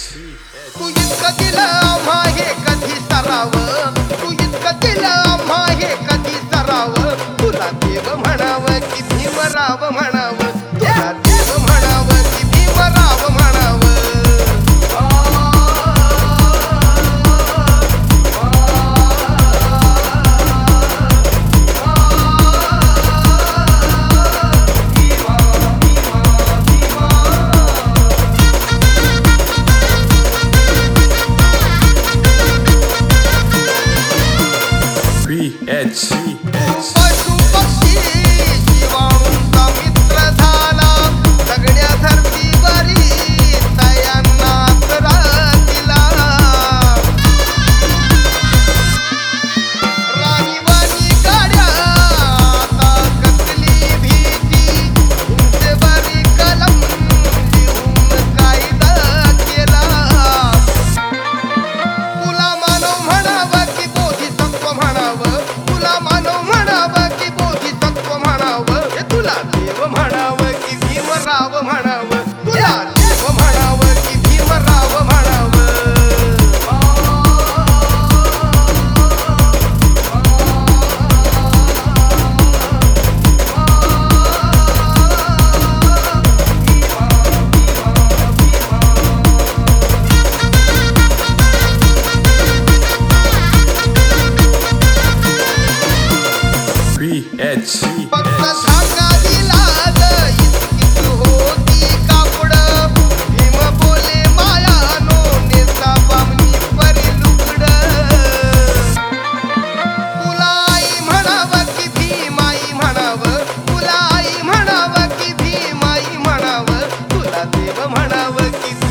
तू इतकं दिलं आम्हा हे कधी सरावं, तू इतकं दिलं आम्हा हे कधी सरावं. तुला देव म्हणावं की भीमराव म्हणावं, तुला देव म्हणावं की भीमराव म्हणावं. पशु पक्षी जीवाणूंचा मित्र झाला, सगळ्या धरतीवरी तयांनाच राहिला. राणीवाणी गाड्या आता कसली भीती, उंचेवरी कलम लिहून कायदा केला. तुला मानव म्हणावं की बोधिसत्व म्हणावं, तुला मानव म्हणावं की बोधिसत्व म्हणावं. हे तुला देव म्हणावं की भीमराव म्हणावं, तुला देव म्हणावं की भीमराव म्हणावं. फक्त धागा दिला इतकीच होती कापड. भीम बोले मायानो नेसा बामणी परी लुगड. तुला आई म्हणावं की भीमाई म्हणावं, तुला आई म्हणावं की भीमाई म्हणावं. तुला देव म्हणावं की